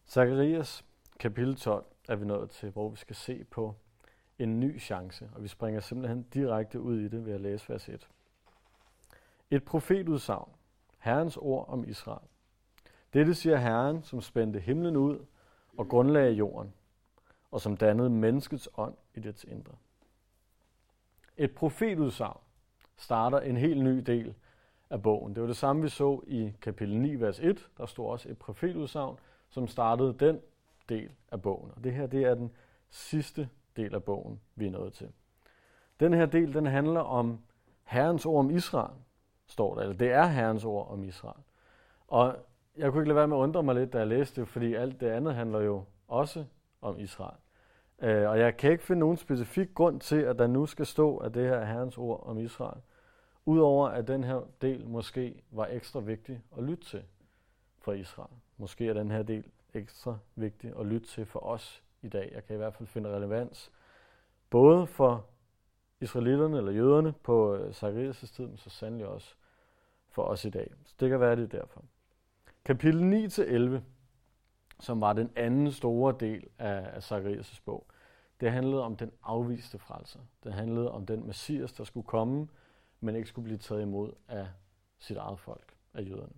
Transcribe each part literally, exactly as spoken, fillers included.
Zakarias kapitel tolv er vi nået til, hvor vi skal se på en ny chance, og vi springer simpelthen direkte ud i det ved at læse vers et. Et profetudsagn, Herrens ord om Israel. Dette siger Herren, som spændte himlen ud og grundlagde jorden, og som dannede menneskets ånd i dets indre. Et profetudsagn starter en helt ny del af bogen. Det var det samme, vi så i kapitel ni, vers et. Der stod også et profetudsagn, som startede den del af bogen. Og det her, det er den sidste del af bogen, vi er nået til. Den her del, den handler om Herrens ord om Israel, står der. Eller det er Herrens ord om Israel. Og jeg kunne ikke lade være med at undre mig lidt, da jeg læste det, fordi alt det andet handler jo også om Israel. Og jeg kan ikke finde nogen specifik grund til, at der nu skal stå, at det her er Herrens ord om Israel. Udover at den her del måske var ekstra vigtig at lytte til for Israel. Måske er den her del ekstra vigtig at lytte til for os i dag. Jeg kan i hvert fald finde relevans både for israelitterne eller jøderne på Zakarias' tid, men så sandelig også for os i dag. Så det kan være det derfor. Kapitel ni til elleve, som var den anden store del af, af Zakarias' bog, det handlede om den afviste frelser. Det handlede om den Messias, der skulle komme, men ikke skulle blive taget imod af sit eget folk, af jøderne.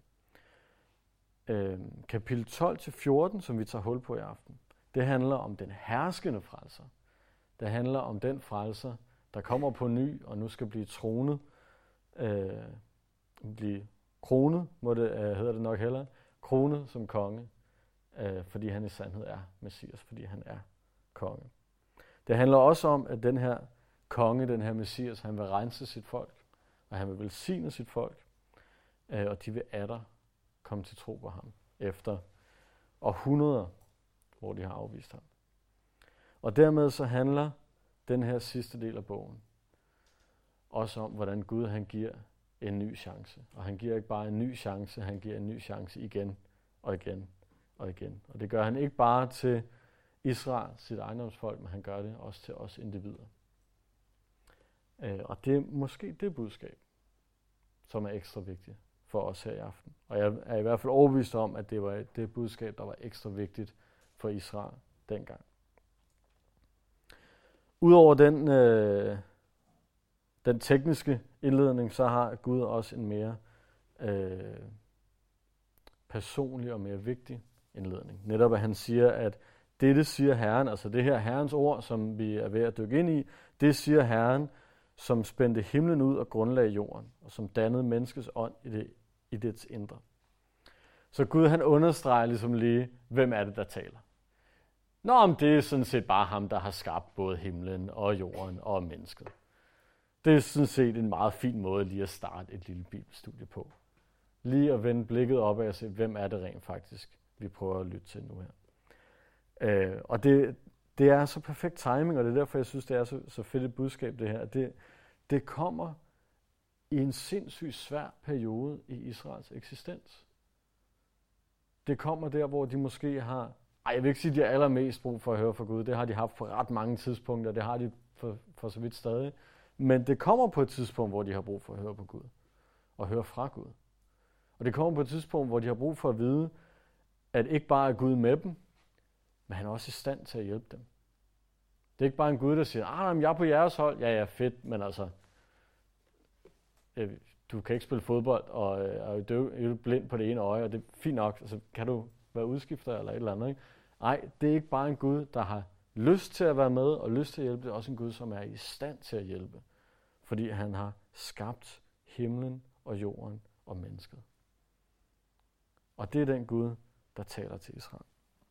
Øh, kapitel tolv til fjorten, som vi tager hul på i aften, det handler om den herskende frelser. Det handler om den frelser, der kommer på ny og nu skal blive tronet, øh, blive kronet, må det, øh, hedder det nok heller, kronet som konge, øh, fordi han i sandhed er Messias, fordi han er konge. Det handler også om, at den her konge, den her Messias, han vil rense sit folk, og han vil velsigne sit folk, øh, og de vil atter komme til tro på ham, efter århundreder, hvor de har afvist ham. Og dermed så handler den her sidste del af bogen også om, hvordan Gud han giver en ny chance. Og han giver ikke bare en ny chance, han giver en ny chance igen og igen og igen. Og det gør han ikke bare til Israel, sit ejendomsfolk, men han gør det også til os individer. Og det er måske det budskab, som er ekstra vigtigt for os her i aften. Og jeg er i hvert fald overbevist om, at det var det budskab, der var ekstra vigtigt for Israel dengang. Udover den, øh, den tekniske indledning, så har Gud også en mere øh, personlig og mere vigtig indledning. Netop at han siger, at dette siger Herren, altså det her Herrens ord, som vi er ved at dykke ind i, det siger Herren, som spændte himlen ud og grundlagde jorden, og som dannede menneskets ånd i, det, i dets indre. Så Gud han understreger ligesom lige, hvem er det, der taler. Nå, om det er sådan set bare ham, der har skabt både himlen og jorden og mennesket. Det er sådan set en meget fin måde lige at starte et lille bibelstudie på. Lige at vende blikket op og se, hvem er det rent faktisk, vi prøver at lytte til nu her. Øh, og det, det er så perfekt timing, og det er derfor, jeg synes, det er så, så fedt et budskab, det her. Det, det kommer i en sindssygt svær periode i Israels eksistens. Det kommer der, hvor de måske har... Ej, jeg vil ikke sige, at de har allermest brug for at høre fra Gud. Det har de haft på ret mange tidspunkter. Det har de for, for så vidt stadig. Men det kommer på et tidspunkt, hvor de har brug for at høre på Gud. Og høre fra Gud. Og det kommer på et tidspunkt, hvor de har brug for at vide, at ikke bare er Gud med dem, men han er også i stand til at hjælpe dem. Det er ikke bare en Gud, der siger, ah, jeg er på jeres hold. Ja, ja, fedt, men altså, du kan ikke spille fodbold, og er døv, blind på det ene øje, og det er fint nok. Altså, kan du være udskifter eller et eller andet, ikke? Nej, det er ikke bare en Gud, der har lyst til at være med og lyst til at hjælpe. Det er også en Gud, som er i stand til at hjælpe. Fordi han har skabt himlen og jorden og mennesket. Og det er den Gud, der taler til Israel.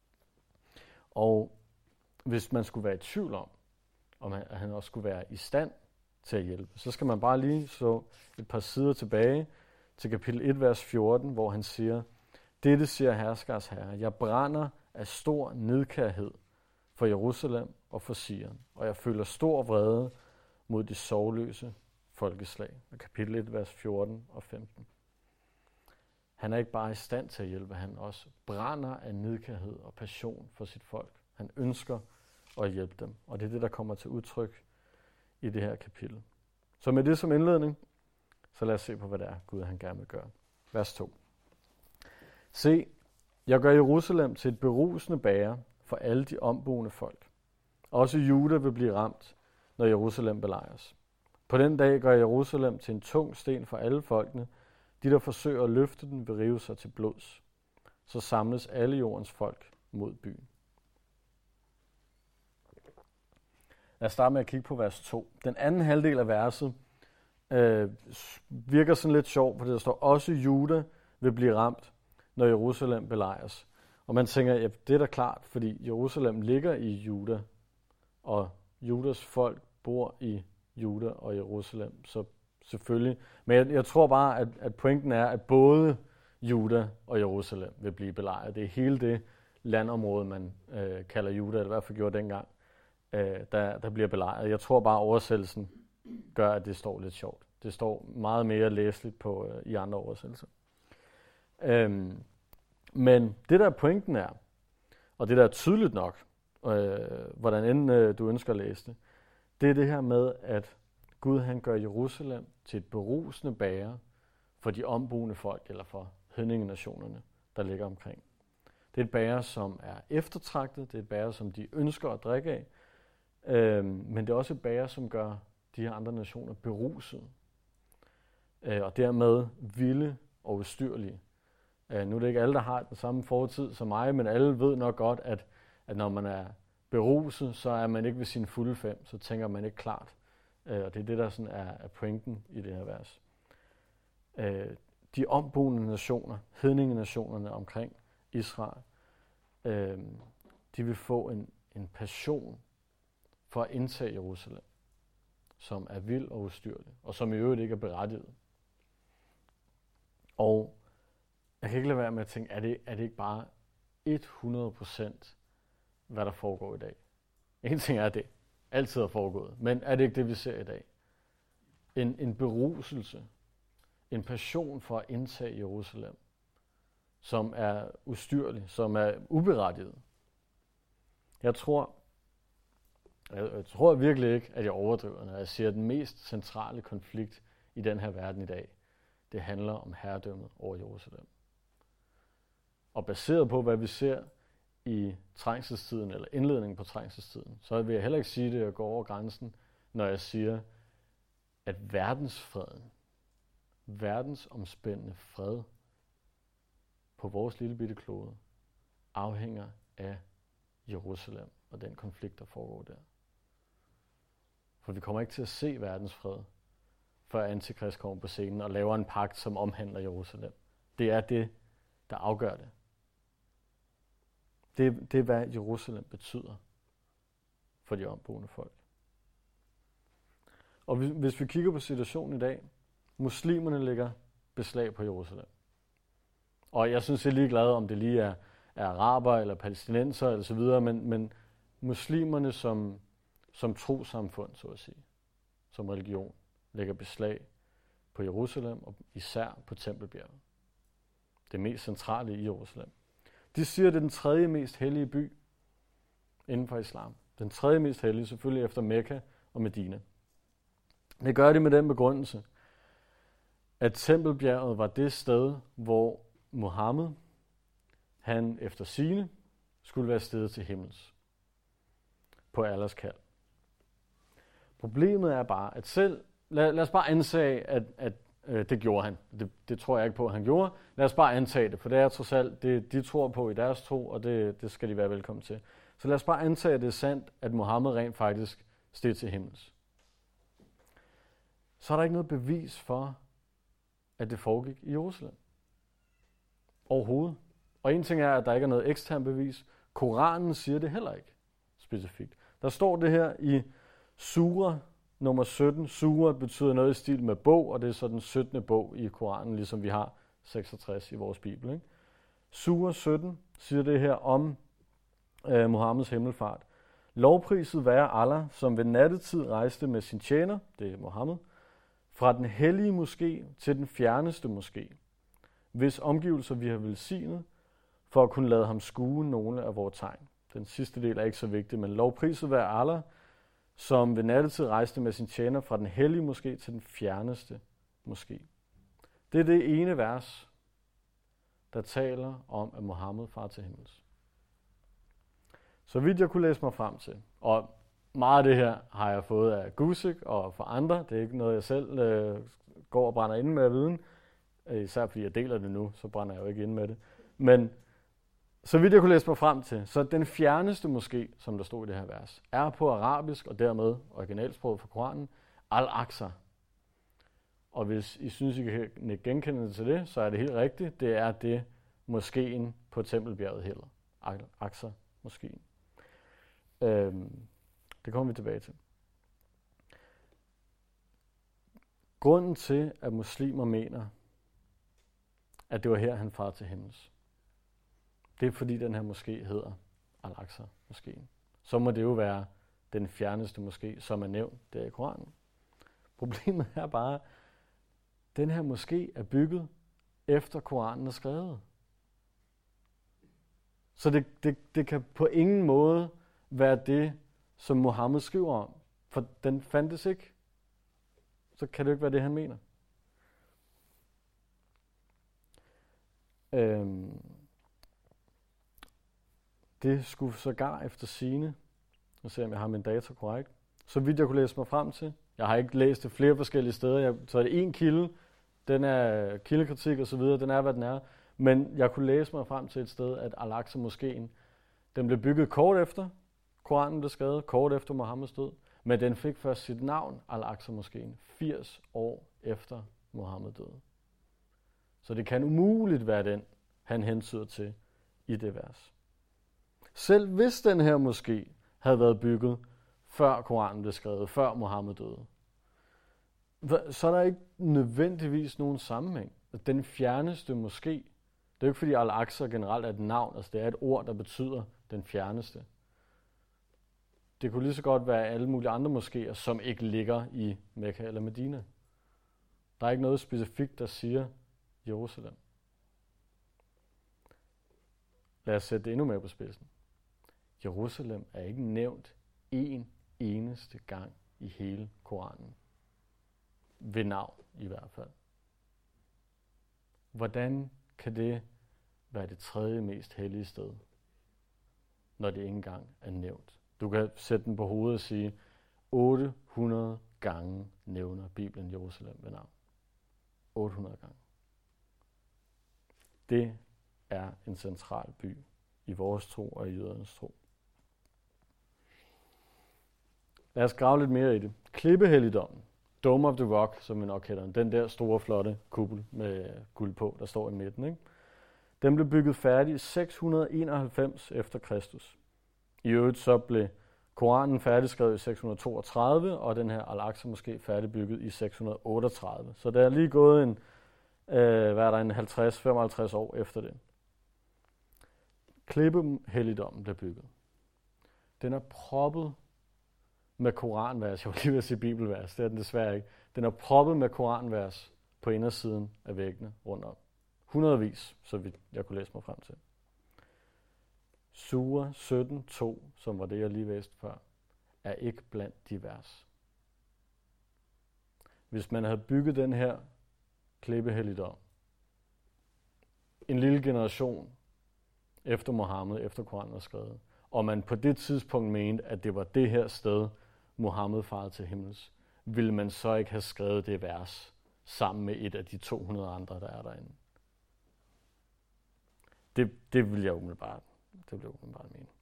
Og hvis man skulle være i tvivl om, om han, at han også skulle være i stand til at hjælpe, så skal man bare lige så et par sider tilbage til kapitel et, vers fjorten, hvor han siger, dette siger herskers herre, jeg brænder af stor nidkærhed for Jerusalem og for Sion, og jeg føler stor vrede mod de sorgløse folkeslag. Kapitel et, vers fjorten og femten. Han er ikke bare i stand til at hjælpe, han også brænder af nidkærhed og passion for sit folk. Han ønsker at hjælpe dem, og det er det, der kommer til udtryk i det her kapitel. Så med det som indledning, så lad os se på, hvad det er, Gud han gerne vil gøre. Vers to. Se, Jeg gør Jerusalem til et berusende bæger for alle de omboende folk. Også Juda vil blive ramt, når Jerusalem belejres. På den dag gør Jerusalem til en tung sten for alle folkene. De, der forsøger at løfte den, vil rive sig til blods. Så samles alle jordens folk mod byen. Lad os starte med at kigge på vers to. Den anden halvdel af verset øh, virker sådan lidt sjov, fordi der står, også Juda vil blive ramt, når Jerusalem belejres. Og man tænker, ja, det er da klart, fordi Jerusalem ligger i Juda, og Judas folk bor i Juda og Jerusalem, så selvfølgelig. Men jeg, jeg tror bare, at, at pointen er, at både Juda og Jerusalem vil blive belejret. Det er hele det landområde, man øh, kalder Juda, eller i hvert fald gjorde dengang, øh, der, der bliver belejret. Jeg tror bare, at oversættelsen gør, at det står lidt sjovt. Det står meget mere læseligt på, øh, i andre oversættelser. Øhm, men det der pointen er, og det der er tydeligt nok, øh, hvordan end øh, du ønsker at læse det, det er det her med, at Gud han gør Jerusalem til et berusende bæger for de omboende folk, eller for hedningenationerne, der ligger omkring. Det er et bæger, som er eftertragtet, det er et bæger, som de ønsker at drikke af, øh, men det er også et bæger, som gør de her andre nationer beruset, øh, og dermed vilde og ustyrlige. Øh, nu er det ikke alle, der har den samme fortid som mig, men alle ved nok godt, at, at når man er beruset, så er man ikke ved sin fulde fem, så tænker man ikke klart. Øh, og det er det, der sådan er, er pointen i det her vers. Øh, de omboende nationer, hedningenationerne omkring Israel, øh, de vil få en, en passion for at indtage Jerusalem, som er vild og ustyrlig, og som i øvrigt ikke er berettiget. Og jeg kan ikke lade være med at tænke, er det, er det ikke bare hundrede procent, hvad der foregår i dag? En ting er det, altid har foregået, men er det ikke det, vi ser i dag? En, en beruselse, en passion for at indtage Jerusalem, som er ustyrlig, som er uberettiget. Jeg tror, jeg, jeg tror virkelig ikke, at jeg overdriver, når jeg siger, at den mest centrale konflikt i den her verden i dag, det handler om herredømmet over Jerusalem. Og baseret på, hvad vi ser i trængselstiden, eller indledningen på trængselstiden, så vil jeg heller ikke sige det, at jeg går over grænsen, når jeg siger, at verdensfreden, verdensomspændende fred på vores lille bitte klode, afhænger af Jerusalem og den konflikt, der foregår der. For vi kommer ikke til at se verdensfred, før Antikrist kommer på scenen og laver en pagt, som omhandler Jerusalem. Det er det, der afgør det. Det, det er, hvad Jerusalem betyder for de omboende folk. Og hvis, hvis vi kigger på situationen i dag, muslimerne lægger beslag på Jerusalem. Og jeg synes, jeg er ligeglad, om det lige er, er araber eller palæstinenser eller så videre, men, men muslimerne som, som trosamfund, så at sige, som religion, lægger beslag på Jerusalem og især på Tempelbjerget. Det mest centrale i Jerusalem. De siger, at det er den tredje mest hellige by inden for islam. Den tredje mest hellige, selvfølgelig efter Mekka og Medina. Det gør de med den begrundelse, at Tempelbjerget var det sted, hvor Muhammed, han efter sigende, skulle være steget til himmels på Allahs kald. Problemet er bare, at selv, lad, lad os bare antage, at, at øh, det gjorde han. Det, det tror jeg ikke på, at han gjorde. Lad os bare antage det, for det er trods alt det, de tror på i deres tro, og det, det skal de være velkommen til. Så lad os bare antage, at det er sandt, at Muhammed rent faktisk steg til himmels. Så er der ikke noget bevis for, at det foregik i Jerusalem. Overhovedet. Og en ting er, at der ikke er noget ekstern bevis. Koranen siger det heller ikke specifikt. Der står det her i Sura nummer sytten. Sura betyder noget i stil med bog, og det er så den syttende bog i Koranen, ligesom vi har seksogtres i vores bibel. Ikke? Sura sytten siger det her om øh, Muhammeds himmelfart. Lovpriset være Allah, som ved nattetid rejste med sin tjener, det er Muhammed, fra den hellige moské til den fjerneste moské, hvis omgivelser vi har velsignet, for at kunne lade ham skue nogle af vores tegn. Den sidste del er ikke så vigtig, men lovpriset være Allah, som ved nattetid rejste med sin tjener fra den hellige moské til den fjerneste moské. Det er det ene vers, der taler om, at Mohammed far til himmels. Så vidt jeg kunne læse mig frem til, og meget af det her har jeg fået af Guzik og fra andre, det er ikke noget, jeg selv øh, går og brænder inde med af viden, især fordi jeg deler det nu, så brænder jeg jo ikke inde med det. Men så vidt jeg kunne læse mig frem til, så den fjerneste moské, som der stod i det her vers, er på arabisk og dermed originalsproget for Koranen, Al-Aqsa. Og hvis I synes, I kan genkende det til det, så er det helt rigtigt. Det er det, moskéen på Tempelbjerget hedder. Al-Aqsa-moskéen. Øhm, det kommer vi tilbage til. Grunden til, at muslimer mener, at det var her, han far til himmels, det er fordi den her moské hedder Al-Aqsa-moskéen. Så må det jo være den fjerneste moské, som er nævnt der i Koranen. Problemet er bare, at den her moské er bygget efter Koranen er skrevet. Så det, det, det kan på ingen måde være det, som Mohammed skriver om. For den fandtes ikke. Så kan det jo ikke være det, han mener. Øhm, det skulle sågar efter sigende, nu ser jeg, om jeg har min data korrekt, så vidt jeg kunne læse mig frem til. Jeg har ikke læst det flere forskellige steder. Jeg, så er det en kilde, den er kildekritik og så videre, den er, hvad den er. Men jeg kunne læse mig frem til et sted, at Al-Aqsa-moskéen, den blev bygget kort efter Koranen blev skrevet, kort efter Mohammeds død, men den fik først sit navn, Al-Aqsa-moskéen, firs år efter Mohammed døde. Så det kan umuligt være den, han hentyder til i det vers. Selv hvis den her moské havde været bygget før Koranen blev skrevet, før Mohammed døde, så er der ikke nødvendigvis nogen sammenhæng. Den fjerneste moské, det er jo ikke fordi Al-Aqsa generelt er et navn, altså det er et ord, der betyder den fjerneste. Det kunne lige så godt være alle mulige andre moskéer, som ikke ligger i Mekka eller Medina. Der er ikke noget specifikt, der siger Jerusalem. Lad os sætte det endnu mere på spidsen. Jerusalem er ikke nævnt en eneste gang i hele Koranen. Ved navn i hvert fald. Hvordan kan det være det tredje mest hellige sted, når det ikke engang er nævnt? Du kan sætte den på hovedet og sige, otte hundrede gange nævner Bibelen Jerusalem ved navn. otte hundrede gange. Det er en central by i vores tro og i jødernes tro. Lad os grave lidt mere i det. Klippehelligdommen, Dome of the Rock, som vi nok kalder den, den der store, flotte kuppel med guld på, der står i midten, ikke? Den blev bygget færdig i seks hundrede enoghalvfems efter Kristus. I øvrigt så blev Koranen færdigskrevet i seks hundrede toogtredive, og den her Al-Aqsa måske færdigbygget i seks hundrede otteogtredive. Så der er lige gået en, øh, hvad er der, en halvtreds til femoghalvtreds år efter det. Klippehelligdommen blev bygget. Den er proppet med koranvers. Jeg var lige ved at sige bibelvers, det er den desværre ikke. Den er proppet med koranvers på indersiden af væggene rundt om. Hundredvis, så vidt jeg kunne læse mig frem til. Sura sytten to, som var det, jeg lige læste før, er ikke blandt de vers. Hvis man havde bygget den her klippehelligdom en lille generation efter Mohammed, efter Koranen var skrevet, og man på det tidspunkt mente, at det var det her sted, Mohammed farede til himmels, ville man så ikke have skrevet det vers sammen med et af de to hundrede andre, der er derinde. Det, det vil jeg umiddelbart, det vil jeg umiddelbart mene.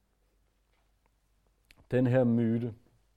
Den her myte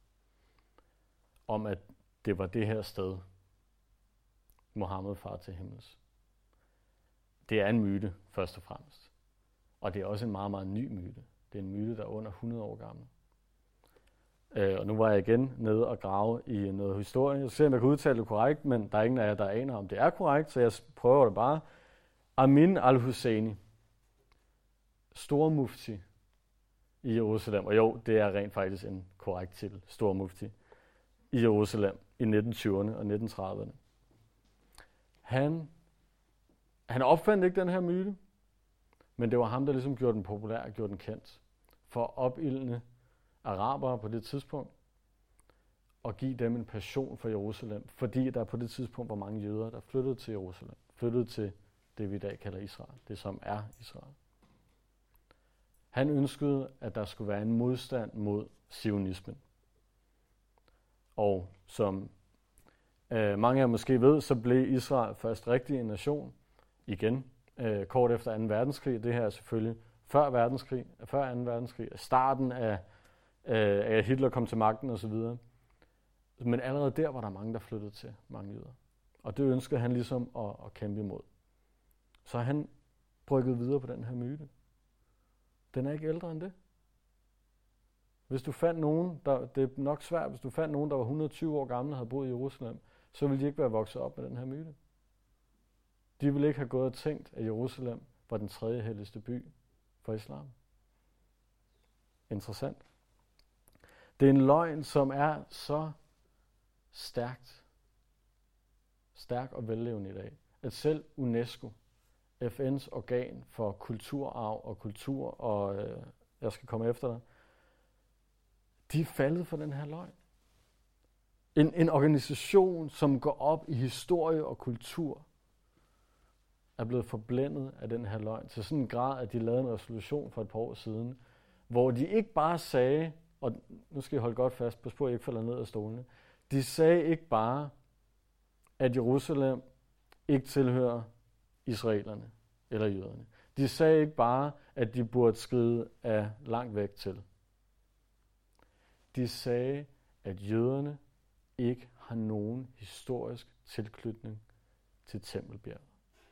om, at det var det her sted, Mohammed farede til himmels, det er en myte, først og fremmest. Og det er også en meget, meget ny myte. Det er en myte, der er under hundrede år gammel. Øh, og nu var jeg igen nede og grave i noget historie. Jeg ser, om jeg kan udtale det korrekt, men der er ingen af jer, der aner, om det er korrekt, så jeg prøver det bare. Amin al-Husseini, stormufti i Jerusalem, og jo, det er rent faktisk en korrekt titel, stormufti i Jerusalem i nitten tyverne og nitten trediverne. Han, han opfandt ikke den her myte, men det var ham, der ligesom gjorde den populær og gjorde den kendt. For at opildne arabere på det tidspunkt, og give dem en passion for Jerusalem, fordi der på det tidspunkt var mange jøder, der flyttede til Jerusalem, flyttede til det vi i dag kalder Israel, det som er Israel. Han ønskede, at der skulle være en modstand mod zionismen. Og som øh, mange af jer måske ved, så blev Israel først rigtig en nation igen, øh, kort efter anden verdenskrig. Det her er selvfølgelig før verdenskrig, før anden verdenskrig, starten af, øh, af Hitler kom til magten osv. Men allerede der var der mange, der flyttede til, mange jøder. Og det ønskede han ligesom at, at kæmpe imod. Så han bryggede videre på den her myte. Den er ikke ældre end det. Hvis du fandt nogen, der, det er nok svært, hvis du fandt nogen, der var et hundrede og tyve år gamle og havde boet i Jerusalem, så ville de ikke være vokset op med den her myte. De ville ikke have gået og tænkt, at Jerusalem var den tredje helligste by for islam. Interessant. Det er en løgn, som er så stærkt, stærk og vellevende i dag, at selv UNESCO, F N's organ for kulturarv og kultur, og øh, jeg skal komme efter dig, de er faldet for den her løgn. En, en organisation, som går op i historie og kultur, er blevet forblændet af den her løgn, til sådan en grad, at de lavede en resolution for et par år siden, hvor de ikke bare sagde, og nu skal I holde godt fast, på at I ikke falder ned af stolene, de sagde ikke bare, at Jerusalem ikke tilhører israelerne eller jøderne. De sagde ikke bare, at de burde skride af langt væk til. De sagde, at jøderne ikke har nogen historisk tilknytning til Tempelbjerget.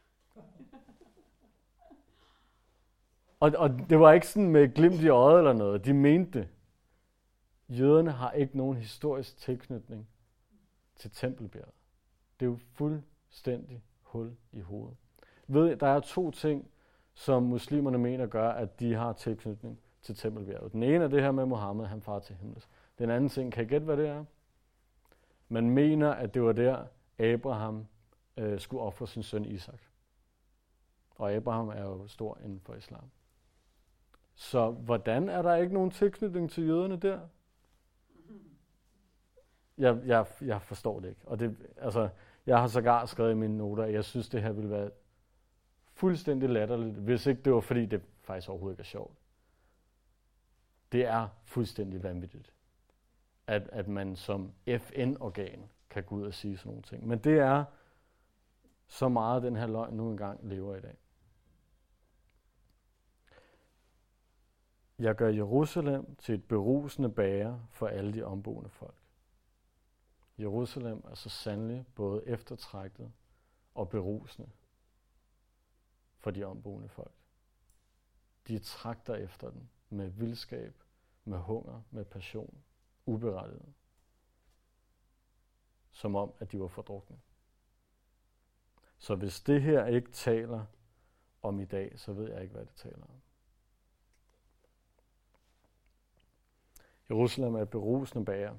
Og, og det var ikke sådan med glimt i øjet eller noget. De mente det. Jøderne har ikke nogen historisk tilknytning til Tempelbjerget. Det er jo fuldstændig hul i hovedet. Ved, der er to ting, som muslimerne mener gør, at de har tilknytning til Tempelbjerget. Den ene er det her med Mohammed, han far til himmels. Den anden ting, kan I gætte, hvad det er? Man mener, at det var der, Abraham øh, skulle ofre sin søn Isak. Og Abraham er jo stor inden for islam. Så hvordan er der ikke nogen tilknytning til jøderne der? Jeg, jeg, jeg forstår det ikke. Og det, altså, jeg har sågar skrevet i mine noter, at jeg synes, det her ville være fuldstændig latterligt, hvis ikke det var, fordi det faktisk overhovedet ikke er sjovt. Det er fuldstændig vanvittigt, at, at man som F N-organ kan gå ud og sige sådan nogle ting. Men det er så meget, den her løgn nu engang lever i dag. Jeg gør Jerusalem til et berusende bager for alle de omboende folk. Jerusalem er så sandelig både eftertragtet og berusende for de omboende folk. De tragter efter den med vildskab, med hunger, med passion, uberettiget. Som om, at de var fordrukne. Så hvis det her ikke taler om i dag, så ved jeg ikke, hvad det taler om. Jerusalem er et berusende bager.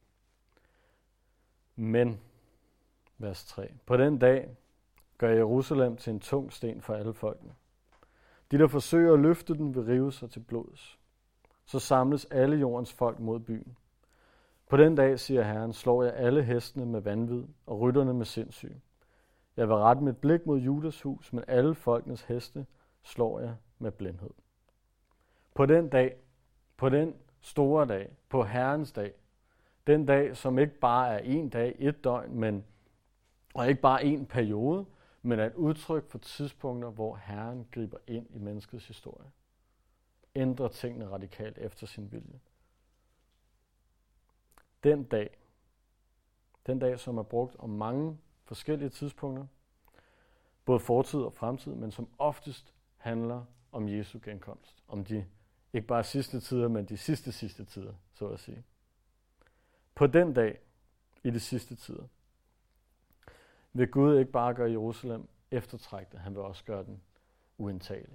Men, vers tre, på den dag gør Jerusalem til en tung sten for alle folkene. De, der forsøger at løfte den, vil rive sig til blods. Så samles alle jordens folk mod byen. På den dag, siger Herren, slår jeg alle hestene med vanvid og rytterne med sindssyg. Jeg vil rette mit blik mod Judas hus, men alle folkenes heste slår jeg med blindhed. På den dag, på den store dag, på Herrens dag, den dag, som ikke bare er en dag, et døgn, men, og ikke bare en periode, men er et udtryk for tidspunkter, hvor Herren griber ind i menneskets historie. Ændrer tingene radikalt efter sin vilje. Den dag, den dag, som er brugt om mange forskellige tidspunkter, både fortid og fremtid, men som oftest handler om Jesu genkomst. Om de, ikke bare sidste tider, men de sidste sidste tider, så at sige. På den dag, i de sidste tider, vil Gud ikke bare gøre Jerusalem eftertragtet, han vil også gøre den uindtagelig.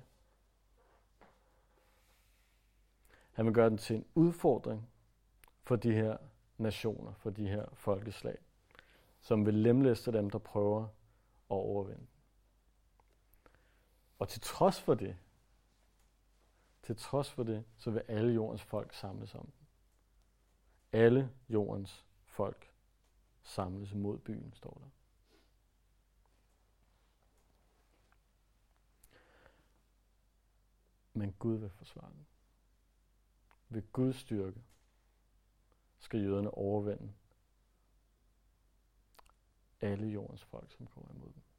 Han vil gøre den til en udfordring for de her nationer, for de her folkeslag, som vil lemlæste dem, der prøver at overvinde. Og til trods for det, til trods for det, så vil alle jordens folk samles om den. Alle jordens folk samles mod byen, står der. Men Gud vil forsvare dem. Ved Guds styrke skal jøderne overvinde alle jordens folk, som kommer imod dem.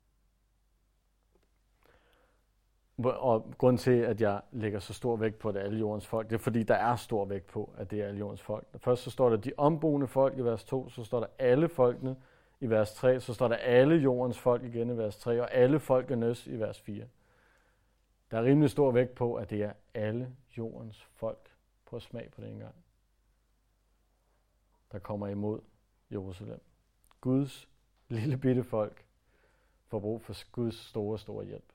Og grunden til, at jeg lægger så stor vægt på, at det er alle jordens folk, det er fordi, der er stor vægt på, at det er alle jordens folk. Først så står der de omboende folk i vers to, så står der alle folkene i vers tre, så står der alle jordens folk igen i vers tre, og alle folkenes i vers fire. Der er rimelig stor vægt på, at det er alle jordens folk. Prøv at smag på det en gang. Der kommer imod Jerusalem. Guds lille bitte folk får brug for Guds store, store hjælp.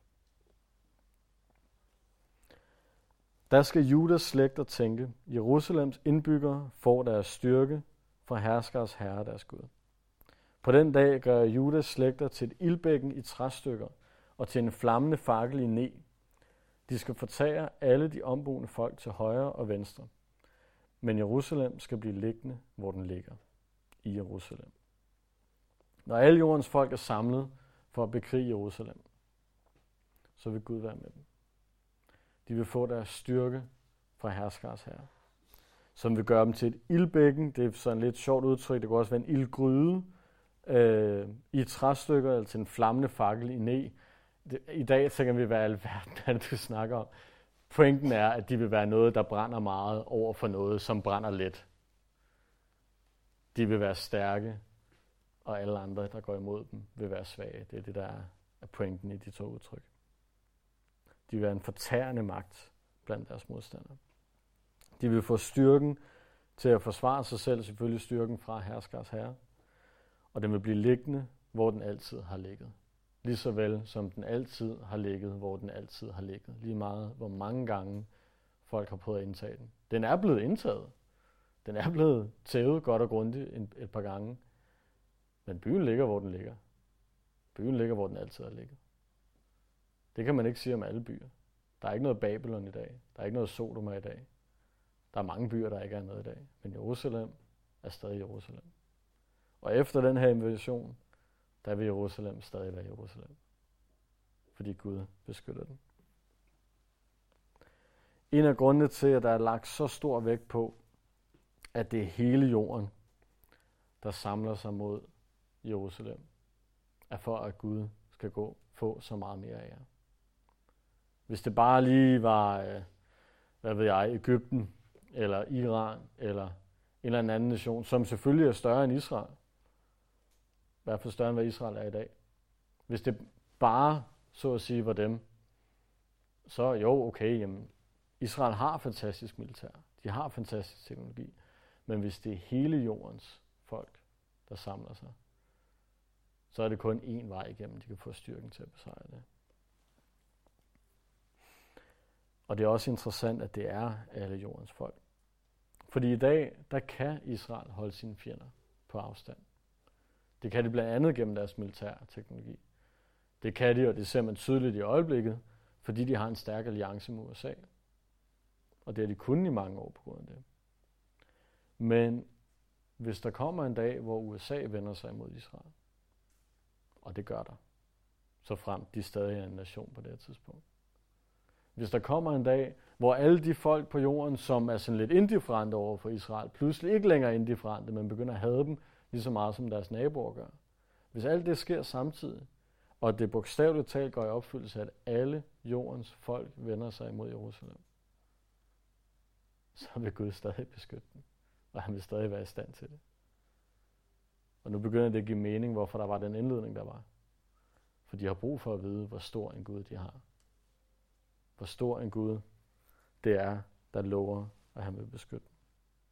Der skal Judas slægter tænke, Jerusalems indbyggere får deres styrke fra herskers herre deres Gud. På den dag gør Judas slægter til et ildbækken i træstykker og til en flammende fakkel i ne. De skal fortære alle de omboende folk til højre og venstre. Men Jerusalem skal blive liggende, hvor den ligger, i Jerusalem. Når alle jordens folk er samlet for at bekrige Jerusalem, så vil Gud være med dem. De vil få deres styrke fra herskers herre, som vil gøre dem til et ildbækken. Det er sådan lidt sjovt udtryk. Det kan også være en ildgryde øh, i træstykker, eller til en flammende fakkel i ne. I dag tænker vi, hvad alverden er det, du snakker om. Pointen er, at de vil være noget, der brænder meget over for noget, som brænder let. De vil være stærke, og alle andre, der går imod dem, vil være svage. Det er det, der er pointen i de to udtryk. De vil være en fortærende magt blandt deres modstandere. De vil få styrken til at forsvare sig selv, selvfølgelig styrken fra herskers herre, og den vil blive liggende, hvor den altid har ligget. Lige så vel som den altid har ligget, hvor den altid har ligget. Lige meget, hvor mange gange folk har prøvet at indtage den. Den er blevet indtaget. Den er blevet tævet godt og grundigt et par gange. Men byen ligger, hvor den ligger. Byen ligger, hvor den altid har ligget. Det kan man ikke sige om alle byer. Der er ikke noget Babylon i dag. Der er ikke noget Sodoma i dag. Der er mange byer, der ikke er noget i dag. Men Jerusalem er stadig Jerusalem. Og efter den her invasion, der vil Jerusalem stadig være Jerusalem. Fordi Gud beskytter den. En af grundene til, at der er lagt så stor vægt på, at det er hele jorden, der samler sig mod Jerusalem, er for, at Gud skal gå få så meget mere af jer. Hvis det bare lige var, hvad ved jeg, Egypten, eller Iran, eller en eller anden nation, som selvfølgelig er større end Israel, i hvert fald større end hvad Israel er i dag. Hvis det bare, så at sige, var dem, så jo, okay, jamen, Israel har fantastisk militær. De har fantastisk teknologi. Men hvis det er hele jordens folk, der samler sig, så er det kun én vej igennem, de kan få styrken til at besejre det. Og det er også interessant, at det er alle jordens folk. Fordi i dag, der kan Israel holde sine fjender på afstand. Det kan de blandt andet gennem deres militære teknologi. Det kan de, og det ser man tydeligt i øjeblikket, fordi de har en stærk alliance med U S A. Og det har de kun i mange år på grund af det. Men hvis der kommer en dag, hvor U S A vender sig imod Israel, og det gør der, så frem de stadig er en nation på det her tidspunkt. Hvis der kommer en dag, hvor alle de folk på jorden, som er sådan lidt indifferente over for Israel, pludselig ikke længere indifferente, men begynder at hade dem lige så meget, som deres naboer gør. Hvis alt det sker samtidig, og det bogstaveligt talt går i opfyldelse, at alle jordens folk vender sig imod Jerusalem, så vil Gud stadig beskytte dem, og han vil stadig være i stand til det. Og nu begynder det at give mening, hvorfor der var den indledning, der var. For de har brug for at vide, hvor stor en Gud de har. Hvor stor en Gud det er, der lover, at han vil beskytte dem.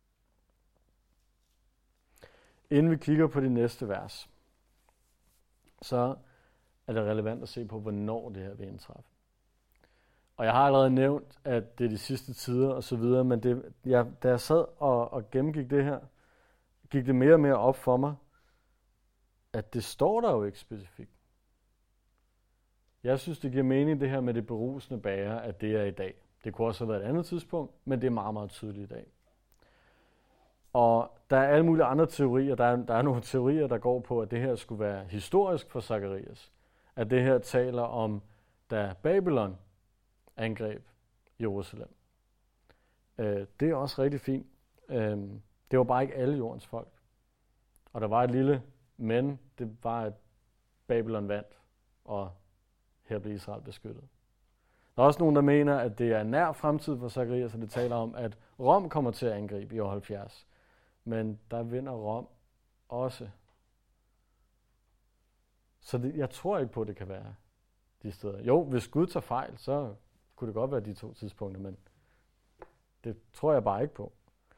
Inden vi kigger på de næste vers, så er det relevant at se på, hvornår det her vil indtræffe. Og jeg har allerede nævnt, at det er de sidste tider og så videre, men det, jeg, da jeg sad og, og gennemgik det her, gik det mere og mere op for mig, at det står der jo ikke specifikt. Jeg synes, det giver mening det her med det berusende bæger, at det er i dag. Det kunne også have været et andet tidspunkt, men det er meget, meget tydeligt i dag. Og der er alle mulige andre teorier. Der er, der er nogle teorier, der går på, at det her skulle være historisk for Zakarias. At det her taler om, da Babylon angreb Jerusalem. Øh, det er også rigtig fint. Øh, det var bare ikke alle jordens folk. Og der var et lille men, det var, at Babylon vandt, og her blev Israel beskyttet. Der er også nogen, der mener, at det er nær fremtid for Zakarias, så det taler om, at Rom kommer til at angribe i år halvfjerds. Men der vinder Rom også. Så det, jeg tror ikke på, at det kan være de steder. Jo, hvis Gud tager fejl, så kunne det godt være de to tidspunkter, men det tror jeg bare ikke på.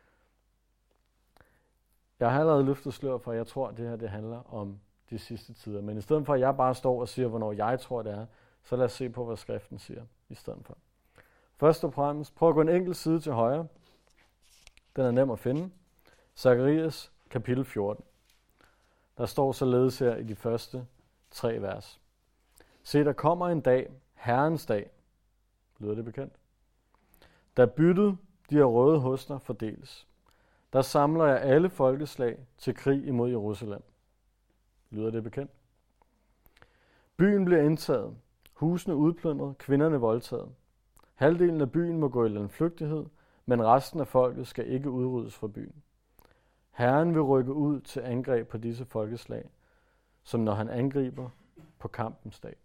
Jeg har allerede løftet slør for, at jeg tror, at det her det handler om de sidste tider. Men i stedet for, at jeg bare står og siger, hvornår jeg tror, det er, så lad os se på, hvad skriften siger i stedet for. Først og fremmest, prøv at gå en enkelt side til højre. Den er nem at finde. Zakarias kapitel fjorten. Der står således her i de første tre vers. Se, der kommer en dag, Herrens dag. Lyder det bekendt? Da byttet, de her røde hosner, fordeles. Der samler jeg alle folkeslag til krig imod Jerusalem. Lyder det bekendt? Byen bliver indtaget, husene udplyndret, kvinderne voldtaget. Halvdelen af byen må gå i landflygtighed, men resten af folket skal ikke udryddes fra byen. Herren vil rykke ud til angreb på disse folkeslag, som når han angriber på kampens dag.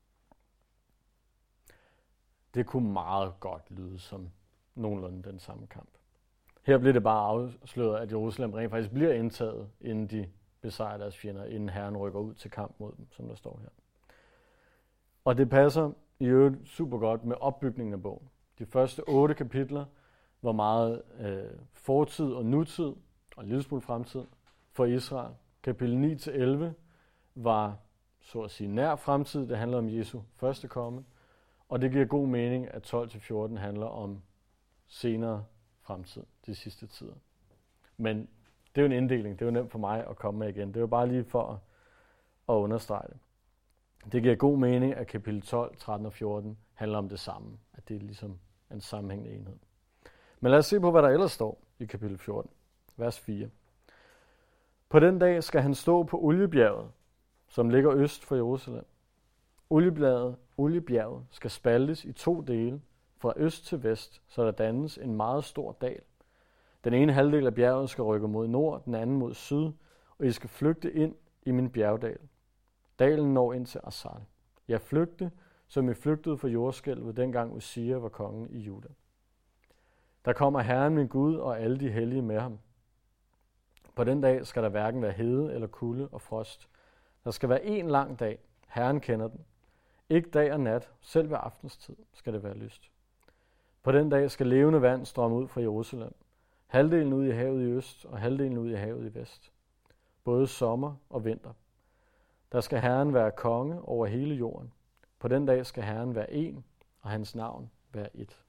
Det kunne meget godt lyde som nogenlunde den samme kamp. Her bliver det bare afsløret, at Jerusalem rent faktisk bliver indtaget, inden de besejrer deres fjender, inden Herren rykker ud til kamp mod dem, som der står her. Og det passer i øvrigt super godt med opbygningen af bogen. De første otte kapitler var meget øh, fortid og nutid, og en lille smule fremtid for Israel. Kapitel ni til elleve var så at sige nær fremtid, det handler om Jesu første komme. Og det giver god mening, at tolv til fjorten handler om senere fremtid, de sidste tider. Men det er jo en inddeling, det er jo nemt for mig at komme med igen. Det er jo bare lige for at, at understrege det. Det giver god mening, at kapitel tolv, tretten og fjorten handler om det samme. At det er ligesom en sammenhængende enhed. Men lad os se på, hvad der ellers står i kapitel fjorten, vers fire. På den dag skal han stå på Oliebjerget, som ligger øst for Jerusalem. Oliebjerget, Oliebjerget skal spaltes i to dele, fra øst til vest, så der dannes en meget stor dal. Den ene halvdel af bjerget skal rykke mod nord, den anden mod syd, og I skal flygte ind i min bjergdal. Dalen når ind til Asal. Jeg flygte, som I flygtede fra jordskælvet, dengang Usia var kongen i Juda. Der kommer Herren min Gud og alle de hellige med ham. På den dag skal der hverken være hede eller kulde og frost. Der skal være en lang dag. Herren kender den. Ikke dag og nat, selv ved aftenstid skal det være lyst. På den dag skal levende vand strømme ud fra Jerusalem. Halvdelen ud i havet i øst og halvdelen ud i havet i vest. Både sommer og vinter. Der skal Herren være konge over hele jorden. På den dag skal Herren være en, og hans navn være et.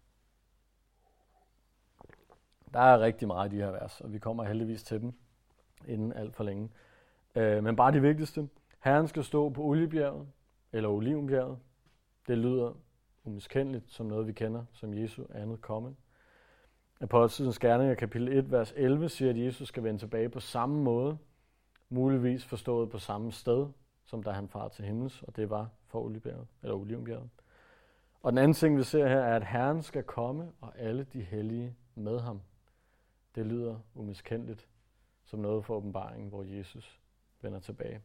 Der er rigtig meget af de her vers, og vi kommer heldigvis til dem inden alt for længe. Øh, men bare de vigtigste. Herren skal stå på Oliebjerget, eller Olivenbjerget. Det lyder umiskendeligt som noget, vi kender som Jesu andet komme. Apostlenes gerninger kapitel et, vers elleve siger, at Jesus skal vende tilbage på samme måde, muligvis forstået på samme sted, som da han far til himmels, og det var for Oliebjerget, eller Olivenbjerget. Og den anden ting, vi ser her, er, at Herren skal komme, og alle de hellige med ham. Det lyder umiskendeligt som noget for åbenbaringen, hvor Jesus vender tilbage.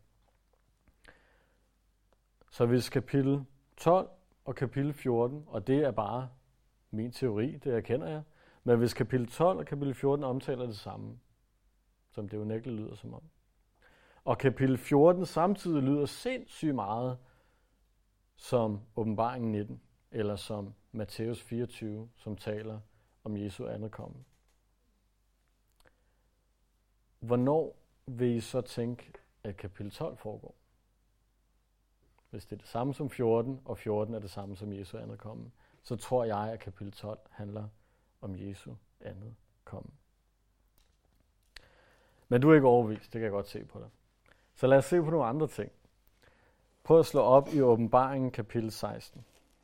Så hvis kapitel tolv og kapitel fjorten, og det er bare min teori, det erkender jeg, men hvis kapitel tolv og kapitel fjorten omtaler det samme, som det jo nægteligt lyder som om, og kapitel fjorten samtidig lyder sindssygt meget som åbenbaringen nitten, eller som Matthæus fireogtyve, som taler om Jesu andet komme. Hvornår vil I så tænke, at kapitel tolv foregår? Hvis det er det samme som fjorten, og fjorten er det samme som Jesu andet komme, så tror jeg, at kapitel tolv handler om Jesu andet komme. Men du er ikke overbevist, det kan jeg godt se på dig. Så lad os se på nogle andre ting. Prøv at slå op i Åbenbaringen kapitel seksten.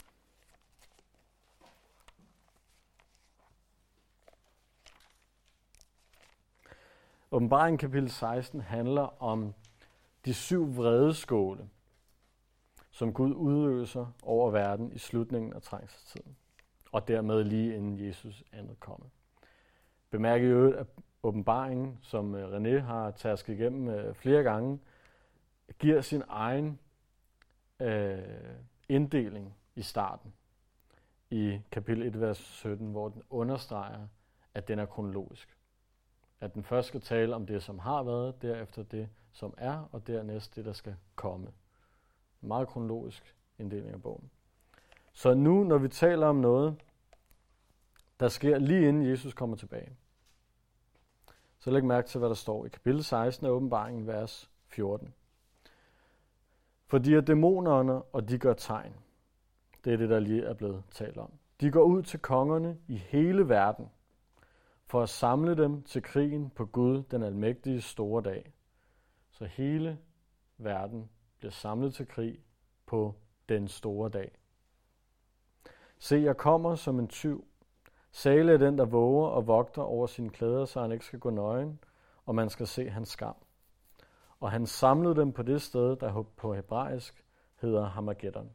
Åbenbaringen kapitel seksten handler om de syv vredeskåle, som Gud udøser over verden i slutningen af trængselstiden. og dermed lige inden Jesus andet komme. Bemærk i øvrigt, at åbenbaringen, som René har tasket igennem flere gange, giver sin egen øh, inddeling i starten, i kapitel et, vers sytten, hvor den understreger, at den er kronologisk. At den først skal tale om det, som har været, derefter det, som er, og dernæst det, der skal komme. En meget kronologisk inddeling af bogen. Så nu, når vi taler om noget, der sker lige inden Jesus kommer tilbage, så læg mærke til, hvad der står i kapitel seksten af åbenbaringen, vers fjorten. For de er dæmonerne, og de gør tegn. Det er det, der lige er blevet talt om. De går ud til kongerne i hele verden, for at samle dem til krigen på Gud, den almægtige store dag. Så hele verden bliver samlet til krig på den store dag. Se, jeg kommer som en tyv. Salig er den, der våger og vogter over sine klæder, så han ikke skal gå nøgen, og man skal se hans skam. Og han samlede dem på det sted, der på hebraisk hedder Hamageddon.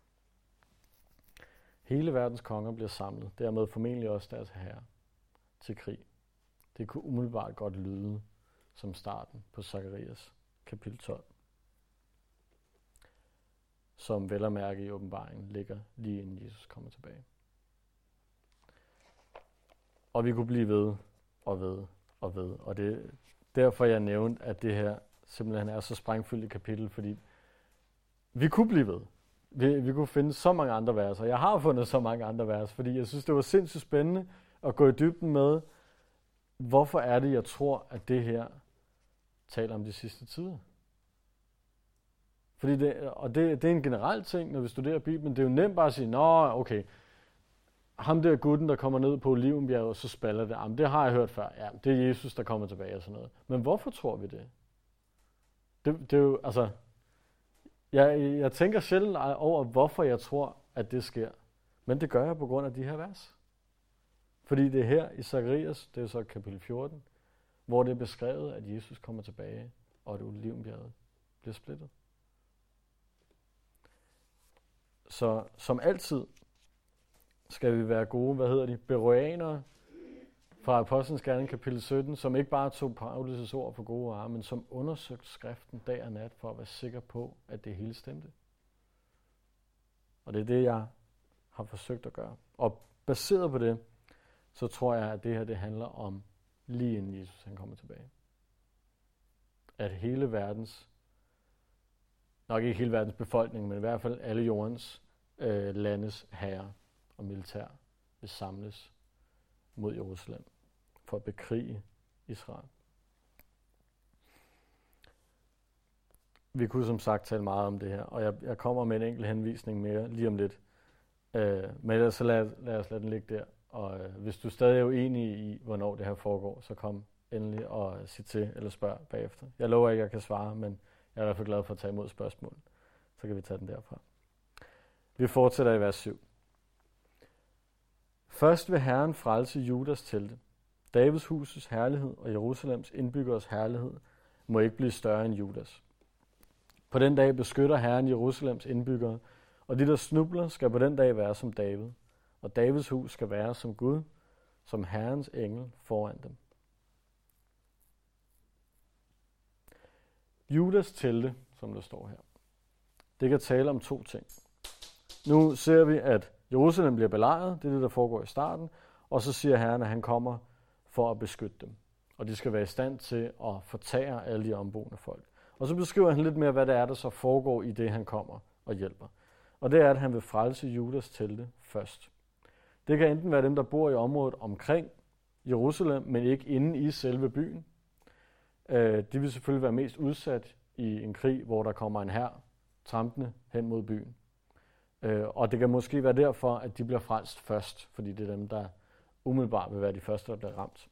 Hele verdens konger bliver samlet, dermed formentlig også deres herre, til krig. Det kunne umiddelbart godt lyde som starten på Zakarias kapitel tolv, som vel at mærke i åbenbaringen ligger lige inden Jesus kommer tilbage. Og vi kunne blive ved og ved og ved. Og det er derfor, jeg nævnte, at det her simpelthen er så sprængfyldt i kapitel, fordi vi kunne blive ved. Vi, vi kunne finde så mange andre verser. Jeg har fundet så mange andre vers, fordi jeg synes, det var sindssygt spændende at gå i dybden med, hvorfor er det, jeg tror, at det her taler om de sidste tider. Fordi det, og det, det er en generel ting, når vi studerer Bibelen. Det er jo nemt bare at sige, nå, okay, ham der gutten, der kommer ned på Olivenbjerget, og så spalder det. Jamen, det har jeg hørt før. Ja, det er Jesus, der kommer tilbage og sådan noget. Men hvorfor tror vi det? Det, det er jo, altså, jeg, jeg tænker sjældent over, hvorfor jeg tror, at det sker. Men det gør jeg på grund af de her vers. Fordi det er her i Zakarias, det er så kapitel fjorten, hvor det er beskrevet, at Jesus kommer tilbage, og at Olivenbjerget bliver splittet. Så som altid skal vi være gode, hvad hedder de, beroianere fra Apostlenes Gerning kapitel sytten, som ikke bare tog Paulus' ord for gode varer, men som undersøgte skriften dag og nat for at være sikker på, at det hele stemte. Og det er det, jeg har forsøgt at gøre. Og baseret på det, så tror jeg, at det her det handler om lige inden Jesus han kommer tilbage. At hele verdens, nok ikke hele verdens befolkning, men i hvert fald alle jordens øh, landes herrer og militær vil samles mod Jerusalem for at bekrige Israel. Vi kunne som sagt tale meget om det her, og jeg, jeg kommer med en enkelt henvisning mere lige om lidt. Øh, men ellers så lad, lad os lade den ligge der. Og øh, hvis du stadig er uenig i, hvornår det her foregår, så kom endelig og sig til eller spørg bagefter. Jeg lover ikke, at jeg kan svare, men jeg er i hvert fald glad for at tage imod spørgsmål. Så kan vi tage den derfra. Vi fortsætter i vers syv. Først vil Herren frelse Judas telte. Davids husets herlighed og Jerusalems indbyggeres herlighed må ikke blive større end Judas. På den dag beskytter Herren Jerusalems indbyggere, og de, der snubler, skal på den dag være som David. Og Davids hus skal være som Gud, som Herrens engel foran dem. Judas telte, som der står her, det kan tale om to ting. Nu ser vi, at Jerusalem bliver belejret, det er det, der foregår i starten, og så siger Herren, at han kommer for at beskytte dem. Og de skal være i stand til at fortære alle de omboende folk. Og så beskriver han lidt mere, hvad det er, der så foregår i det, han kommer og hjælper. Og det er, at han vil frelse Judas telte først. Det kan enten være dem, der bor i området omkring Jerusalem, men ikke inde i selve byen. De vil selvfølgelig være mest udsat i en krig, hvor der kommer en hær trampende hen mod byen. Og det kan måske være derfor, at de bliver frelst først, fordi det er dem, der umiddelbart vil være de første, der bliver ramt.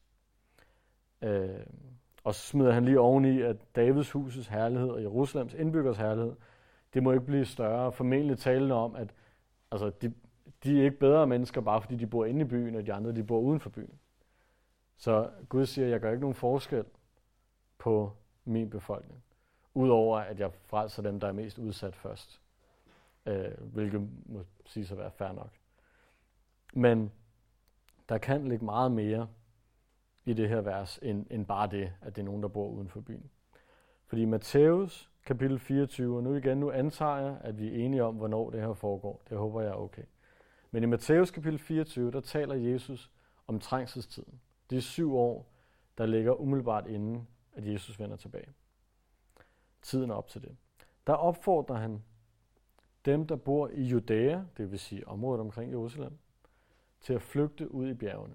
Og så smider han lige oveni, at Davids husets herlighed og Jerusalems indbyggers herlighed, det må ikke blive større. Formentlig talende om, at altså, de, de er ikke bedre mennesker, bare fordi de bor inde i byen, og de andre de bor uden for byen. Så Gud siger, at jeg gør ikke nogen forskel på min befolkning, udover at jeg frelser dem, der er mest udsat først. Øh, hvilket må sige at være fair nok. Men der kan ligge meget mere i det her vers, end, end bare det, at det er nogen, der bor uden for byen. Fordi Matthæus kapitel fireogtyve, og nu igen, nu antager jeg, at vi er enige om, hvornår det her foregår. Det håber jeg er okay. Men i Matthæus kapitel fireogtyve, der taler Jesus om trængselstiden. Det er syv år, der ligger umiddelbart inden, at Jesus vender tilbage. Tiden op til det. Der opfordrer han dem, der bor i Judæa, det vil sige området omkring Jerusalem, til at flygte ud i bjergene.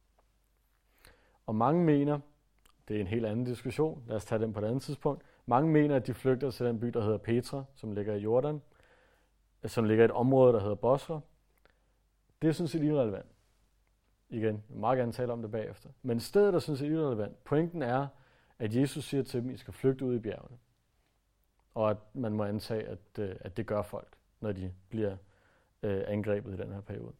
Og mange mener, det er en helt anden diskussion, lad os tage den på et andet tidspunkt, mange mener, at de flygter til den by, der hedder Petra, som ligger i Jordan, som ligger i et område, der hedder Bosra. Det er sådan set irrelevant. Igen, jeg vil meget gerne tale om det bagefter. Men stedet er sådan set irrelevant. Pointen er, at Jesus siger til dem, at I skal flygte ud i bjergene. Og at man må antage, at, at det gør folk, når de bliver øh, angrebet i den her periode.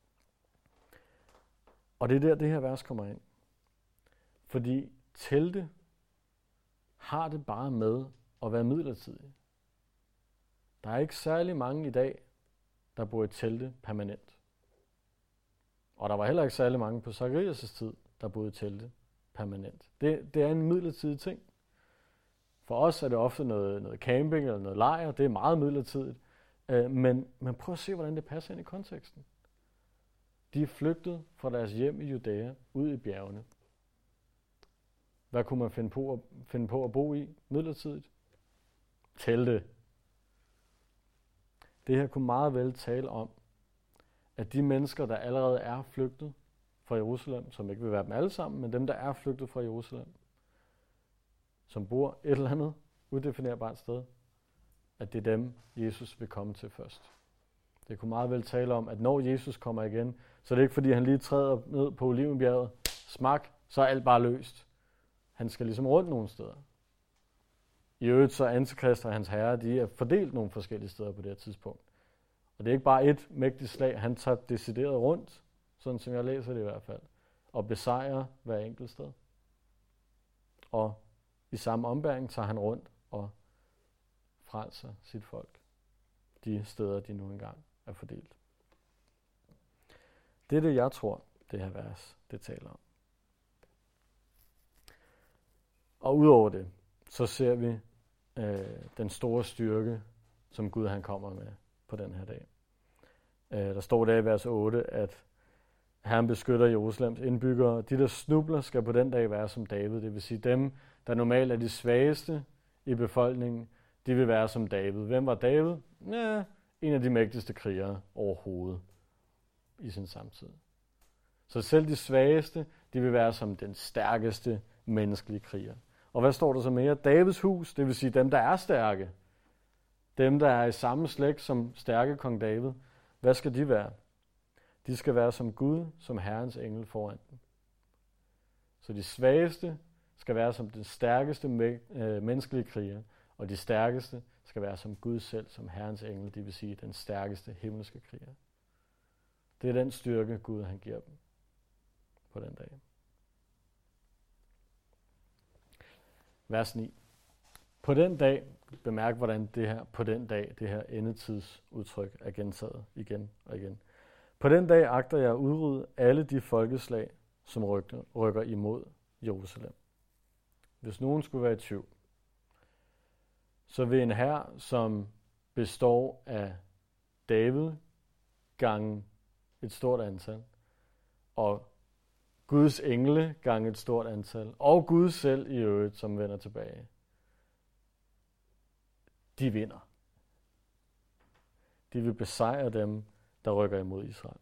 Og det er der, det her vers kommer ind. Fordi telte har det bare med at være midlertidigt. Der er ikke særlig mange i dag, der bor i telte permanent. Og der var heller ikke særlig mange på Zacharias' tid, der boede i telte permanent. Det, det er en midlertidig ting. For os er det ofte noget, noget camping eller noget lejr. Det er meget midlertidigt. Øh, men, men prøv at se, hvordan det passer ind i konteksten. De er flygtet fra deres hjem i Judæa ud i bjergene. Hvad kunne man finde på at, finde på at bo i midlertidigt? Telte. Det her kunne meget vel tale om, at de mennesker, der allerede er flygtet fra Jerusalem, som ikke vil være dem alle sammen, men dem, der er flygtet fra Jerusalem, som bor et eller andet udefinerbart sted, at det er dem, Jesus vil komme til først. Det kunne meget vel tale om, at når Jesus kommer igen, så er det ikke fordi, han lige træder ned på Olivenbjerget, smak, så er alt bare løst. Han skal ligesom rundt nogle steder. I øvrigt så er Antikrist og hans herre, de er fordelt nogle forskellige steder på det her tidspunkt. Og det er ikke bare et mægtigt slag, han tager decideret rundt, sådan som jeg læser det i hvert fald, og besejrer hver enkelt sted. Og i samme ombæring tager han rundt og frelser sit folk, de steder, de nu engang er fordelt. Det er det, jeg tror, det her vers, det taler om. Og udover det, så ser vi øh, den store styrke, som Gud han kommer med på den her dag. Øh, der står der i vers otte, at Herren beskytter Jerusalems indbyggere. De, der snubler, skal på den dag være som David. Det vil sige dem, der normalt er de svageste i befolkningen, de vil være som David. Hvem var David? Ja, en af de mægtigste krigere overhovedet i sin samtid. Så selv de svageste, de vil være som den stærkeste menneskelige kriger. Og hvad står der så mere? Davids hus, det vil sige dem, der er stærke. Dem, der er i samme slægt som stærke kong David. Hvad skal de være? De skal være som Gud, som Herrens engel foran dem. Så de svageste skal være som den stærkeste menneskelige kriger, og de stærkeste skal være som Gud selv, som Herrens engel, det vil sige den stærkeste himmelske kriger. Det er den styrke, Gud han giver dem på den dag. Vers ni. På den dag, bemærk hvordan det her, på den dag, det her endetidsudtryk er gentaget igen og igen. På den dag agter jeg at udrydde alle de folkeslag, som rykker, rykker imod Jerusalem. Hvis nogen skulle være i tvivl, så vil en hær, som består af David gange et stort antal, og Guds engle gange et stort antal, og Gud selv i øvrigt, som vender tilbage, de vinder. De vil besejre dem, der rykker imod Israel.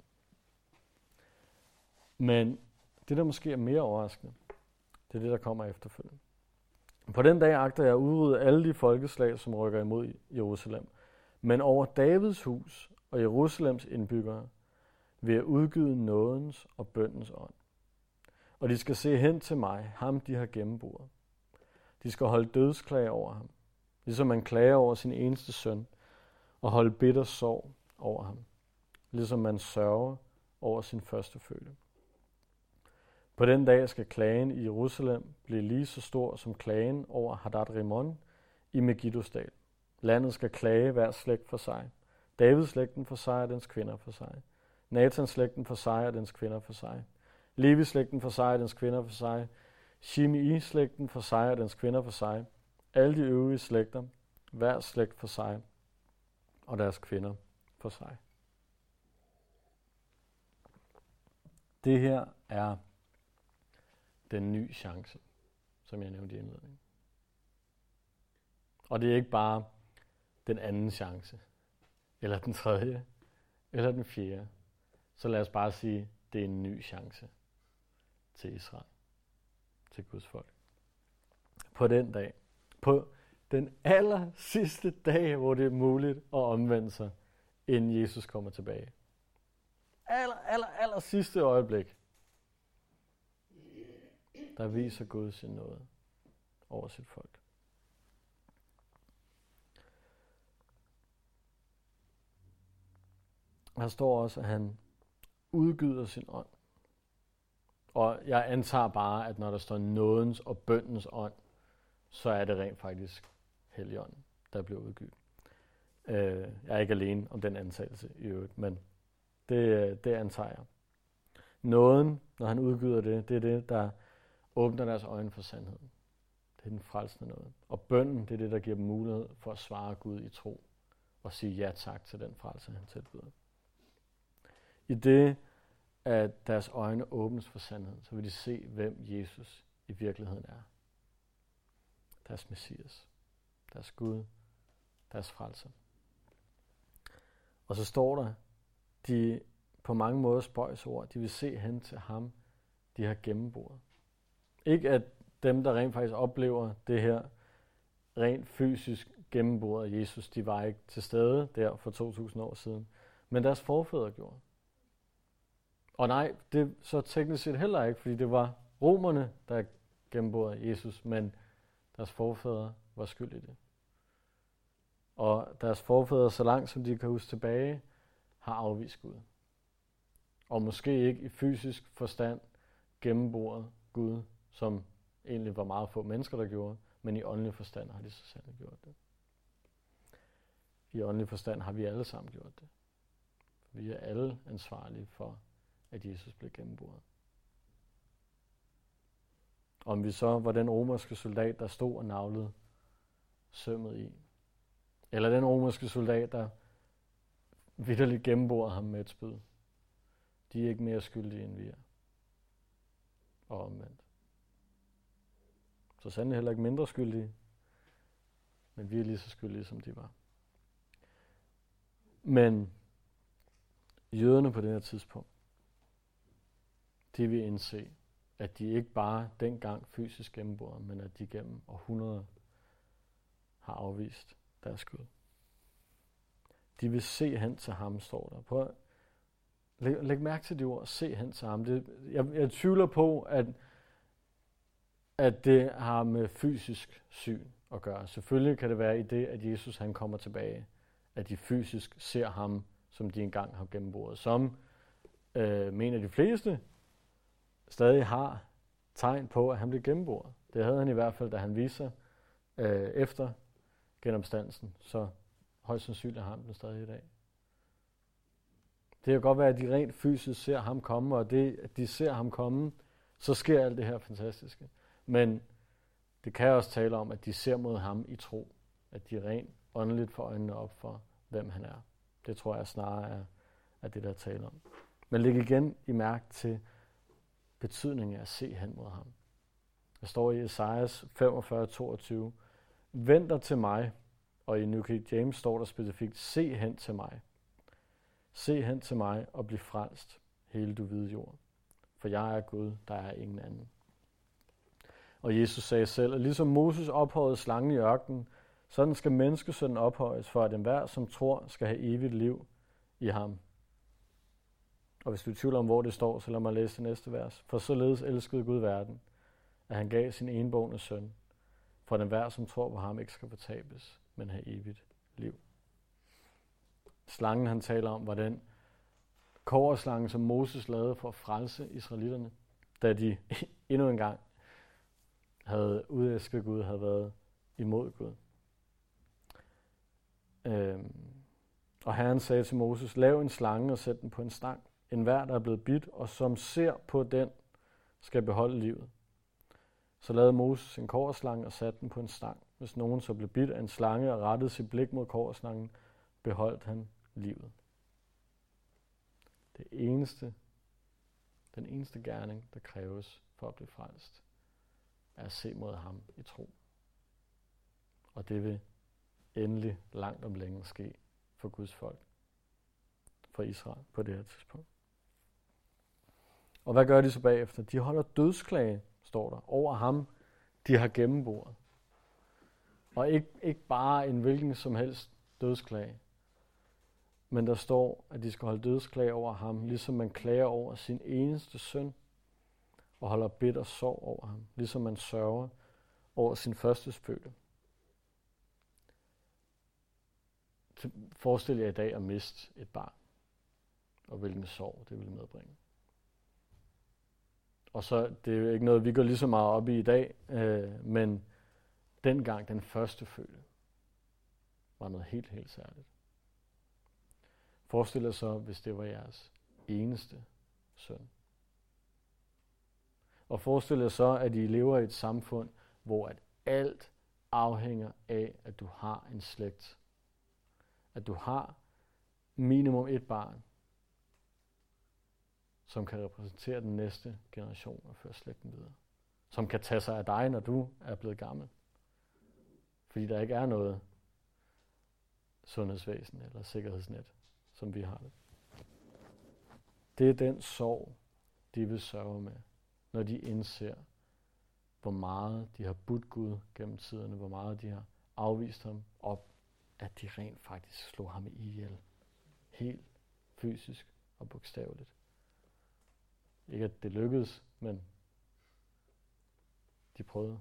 Men det, der måske er mere overraskende, det er det, der kommer efterfølgende. På den dag agter jeg at udrydde alle de folkeslag, som rykker imod Jerusalem. Men over Davids hus og Jerusalems indbyggere vil jeg udgyde nådens og bøndens ånd. Og de skal se hen til mig, ham de har gennemboret. De skal holde dødsklage over ham, ligesom man klager over sin eneste søn, og holde bitter sorg over ham, ligesom man sørger over sin førstefødte. På den dag skal klagen i Jerusalem blive lige så stor som klagen over Hadad Rimon i Megiddosdal. Landet skal klage hver slægt for sig. Davids slægten for sig og dens kvinder for sig. Nathan-slægten for sig og dens kvinder for sig. Levi-slægten for sig og dens kvinder for sig. Shimei-slægten for sig og dens kvinder for sig. Alle de øvrige slægter, hver slægt for sig og deres kvinder for sig. Det her er den nye chance, som jeg nævnte i indledningen. Og det er ikke bare den anden chance, eller den tredje, eller den fjerde. Så lad os bare sige, det er en ny chance til Israel, til Guds folk. På den dag, på den aller sidste dag, hvor det er muligt at omvende sig, inden Jesus kommer tilbage. Aller, aller, aller sidste øjeblik, der viser Gud sin nåde over sit folk. Her står også, at han udgyder sin ånd. Og jeg antager bare, at når der står nådens og bøndens ånd, så er det rent faktisk Helligånden, der bliver udgivet. Jeg er ikke alene om den antagelse i øvrigt, men det, det antager jeg. Nåden, når han udgyder det, det er det, der åbner deres øjne for sandheden. Det er den frelsende nåde. Og bønnen, det er det, der giver dem mulighed for at svare Gud i tro og sige ja tak til den frelse, han tilbyder. I det, at deres øjne åbnes for sandheden, så vil de se, hvem Jesus i virkeligheden er. Deres Messias, deres Gud, deres frelser. Og så står der, de på mange måder spøjsord, de vil se hen til ham, de har gennemboret. Ikke at dem, der rent faktisk oplever det her rent fysisk gennemboret af Jesus, de var ikke til stede der for to tusind år siden, men deres forfædre gjorde. Og nej, det er så teknisk set heller ikke, fordi det var romerne, der gennemborede Jesus, men deres forfædre var skyld i det. Og deres forfædre, så langt som de kan huske tilbage, har afvist Gud. Og måske ikke i fysisk forstand gennemboret Gud, som egentlig var meget få mennesker, der gjorde, men i åndelig forstand har de så sandelig gjort det. I åndelig forstand har vi alle sammen gjort det. Vi er alle ansvarlige for, at Jesus blev gennemboret. Om vi så var den romerske soldat, der stod og navlede sømmet i, eller den romerske soldat, der vitterligt gennemborede ham med et spyd, de er ikke mere skyldige, end vi er. Og omvendt. Så sandelig heller ikke mindre skyldige, men vi er lige så skyldige, som de var. Men jøderne på det her tidspunkt, de vil indse, at de ikke bare dengang fysisk gennemborede, men at de gennem århundreder har afvist deres Gud. De vil se hen til ham, står der. Prøv at læg, læg mærke til de ord, se hen til ham. Det, jeg, jeg tvivler på, at, at det har med fysisk syn at gøre. Selvfølgelig kan det være i det, at Jesus han kommer tilbage, at de fysisk ser ham, som de engang har gennemboret. Som øh, mener de fleste stadig har tegn på, at han blev gennemboret. Det havde han i hvert fald, da han viser øh, efter genopstandelsen. Så højst sandsynligt har han den stadig i dag. Det kan godt være, at de rent fysisk ser ham komme, og det, at de ser ham komme, så sker alt det her fantastiske. Men det kan også tale om, at de ser mod ham i tro. At de rent åndeligt får øjnene op for, hvem han er. Det tror jeg snarere er, er det, der taler om. Men læg igen i mærke til betydningen af at se hen mod ham. Der står i Esajas femogfyrre toogtyve, vend dig til mig, og i New King James står der specifikt, se hen til mig. Se hen til mig og bliv frelst, hele du hvide jord. For jeg er Gud, der er ingen anden. Og Jesus sagde selv, at ligesom Moses ophøjede slangen i ørkenen, sådan skal menneskesønnen ophøjes, for at enhver, som tror, skal have evigt liv i ham. Og hvis du er i tvivl om, hvor det står, så lad mig læse det næste vers. For således elskede Gud verden, at han gav sin enbårne søn, for at enhver, som tror på ham, ikke skal fortabes, men have evigt liv. Slangen, han taler om, var den kobberslange, som Moses lavede for at frelse israelitterne, da de endnu en gang havde udæsket Gud, havde været imod Gud. Øhm, og Herren sagde til Moses, lav en slange og sæt den på en stang. En hver, der er blevet bidt, og som ser på den, skal beholde livet. Så lavede Moses en kobberslange og satte den på en stang. Hvis nogen så blev bidt af en slange og rettede sit blik mod kobberslangen, beholdt han livet. Det eneste, den eneste gerning, der kræves for at blive frelst, er at se mod ham i tro. Og det vil endelig langt om længe ske for Guds folk, for Israel på det her tidspunkt. Og hvad gør de så bagefter? De holder dødsklage, står der, over ham, de har gennemboret. Og ikke, ikke bare en hvilken som helst dødsklage, men der står, at de skal holde dødsklage over ham, ligesom man klager over sin eneste søn, og holder bitter sorg over ham, ligesom man sørger over sin førstefødte. Forestil jer i dag at miste et barn, og hvilken sorg det vil medbringe. Og så, det er jo ikke noget, vi går lige så meget op i i dag, øh, men dengang den førstefødte var noget helt, helt særligt. Forestil jer så, hvis det var jeres eneste søn. Og forestil jer så, at I lever i et samfund, hvor at alt afhænger af, at du har en slægt. At du har minimum et barn, som kan repræsentere den næste generation og føre slægten videre. Som kan tage sig af dig, når du er blevet gammel. Fordi der ikke er noget sundhedsvæsen eller sikkerhedsnet, som vi har det. Det er den sorg, de vil sørge med, når de indser, hvor meget de har budt Gud gennem tiderne, hvor meget de har afvist ham, og at de rent faktisk slog ham ihjel. Helt fysisk og bogstaveligt. Ikke at det lykkedes, men de prøvede.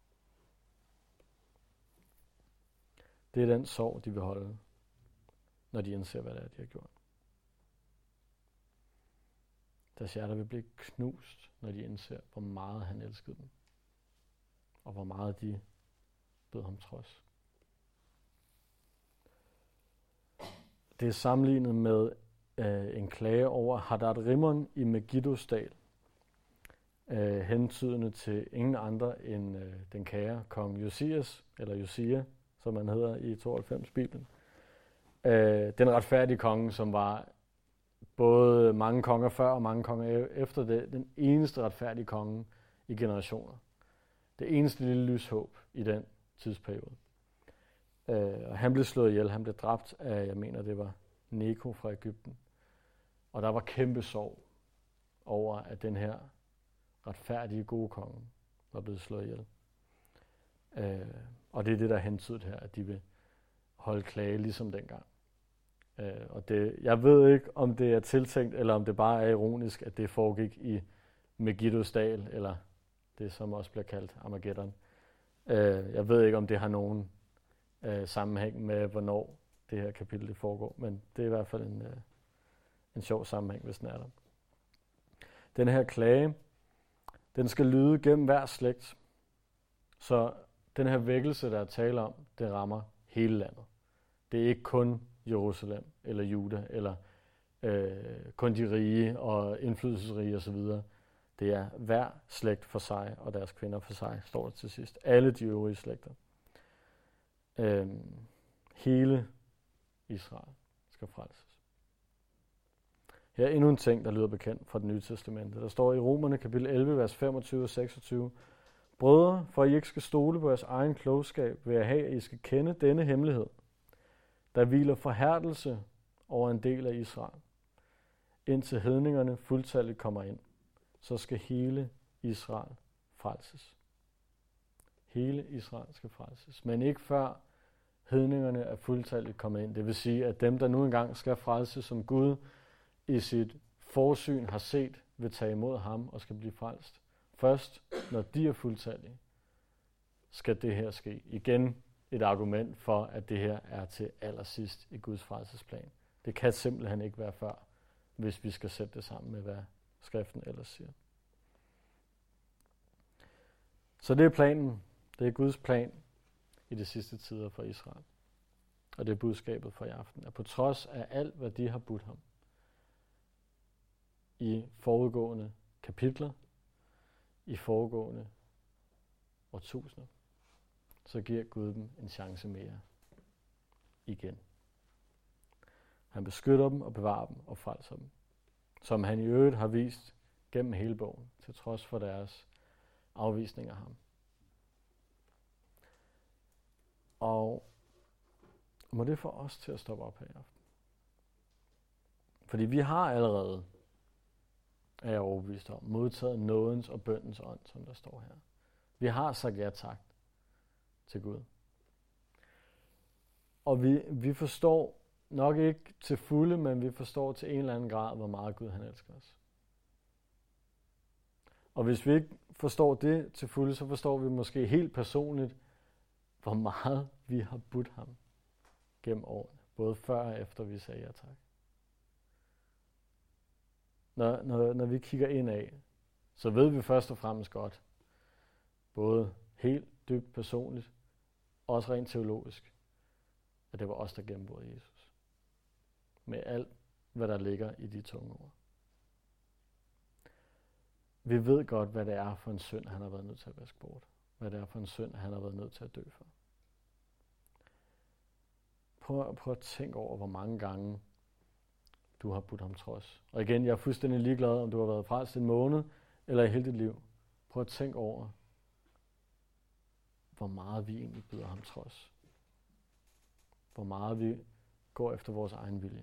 Det er den sorg, de vil holde, når de indser, hvad det er, de har gjort. Deres hjerter vil blive knust, når de indser, hvor meget han elskede dem. Og hvor meget de bød ham trods. Det er sammenlignet med øh, en klage over Hadad Rimon i Megiddosdal, øh, hentydende til ingen andre end øh, den kære kong Josias, eller Josia, som han hedder i tooghalvfems Bibelen. Øh, den retfærdige konge, som var både mange konger før og mange konger efter det, den eneste retfærdige konge i generationer. Det eneste lille lyshåb i den tidsperiode. Øh, og han blev slået ihjel, han blev dræbt af, jeg mener det var Neko fra Egypten. Og der var kæmpe sorg over, at den her retfærdige gode konge var blevet slået ihjel. Øh, og det er det, der er hentydet her, at de vil holde klage ligesom dengang. Øh, og det, jeg ved ikke, om det er tiltænkt, eller om det bare er ironisk, at det foregik i Megiddosdal, eller det, som også bliver kaldt Armageddon. Øh, jeg ved ikke, om det har nogen øh, sammenhæng med, hvornår det her kapitel det foregår, men det er i hvert fald en, øh, en sjov sammenhæng, hvis den er der. Den her klage, den skal lyde gennem hver slægt, så den her vækkelse, der er tale om, det rammer hele landet. Det er ikke kun Jerusalem eller Juda, eller øh, kun de rige og indflydelsesrige osv. Det er hver slægt for sig, og deres kvinder for sig, står der til sidst. Alle de øvrige slægter. Øh, hele Israel skal frelses. Her er endnu en ting, der lyder bekendt fra det nye testamente. Der står i Romerne kapitel elleve, vers femogtyve og seksogtyve. Brødre, for at I ikke skal stole på jeres egen klogskab, vil jeg have, at I skal kende denne hemmelighed. Der hviler forhærdelse over en del af Israel. Indtil hedningerne fuldtalligt kommer ind, så skal hele Israel frelses. Hele Israel skal frelses, men ikke før hedningerne er fuldtalligt kommet ind. Det vil sige, at dem, der nu engang skal frelses, som Gud i sit forsyn har set, vil tage imod ham og skal blive frelst. Først, når de er fuldtallige, skal det her ske. Igen et argument for, at det her er til allersidst i Guds frelsesplan. Det kan simpelthen ikke være før, hvis vi skal sætte det sammen med, hvad skriften ellers siger. Så det er planen. Det er Guds plan i de sidste tider for Israel. Og det er budskabet for i aften, at på trods af alt, hvad de har budt ham, i forudgående kapitler, i foregående årtusinder, så giver Gud dem en chance mere igen. Han beskytter dem og bevarer dem og frelser dem, som han i øvrigt har vist gennem hele bogen, til trods for deres afvisning af ham. Og må det få os til at stoppe op her i aften. Fordi vi har allerede, er jeg overbevist om, modtaget nådens og bøndens ånd, som der står her. Vi har sagt ja tak til Gud. Og vi, vi forstår nok ikke til fulde, men vi forstår til en eller anden grad, hvor meget Gud han elsker os. Og hvis vi ikke forstår det til fulde, så forstår vi måske helt personligt, hvor meget vi har budt ham gennem årene. Både før og efter vi sagde ja tak. Når, når, når vi kigger indad, så ved vi først og fremmest godt, både helt dybt personligt, og også rent teologisk, at det var os, der gennembårede Jesus. Med alt, hvad der ligger i de tunge ord. Vi ved godt, hvad det er for en synd, han har været nødt til at vaske bort. Hvad det er for en synd, han har været nødt til at dø for. Prøv, prøv at tænke over, hvor mange gange du har budt ham trods. Og igen, jeg er fuldstændig ligeglad, om du har været frelst en måned, eller i hele dit liv. Prøv at tænke over, hvor meget vi egentlig byder ham trods. Hvor meget vi går efter vores egen vilje.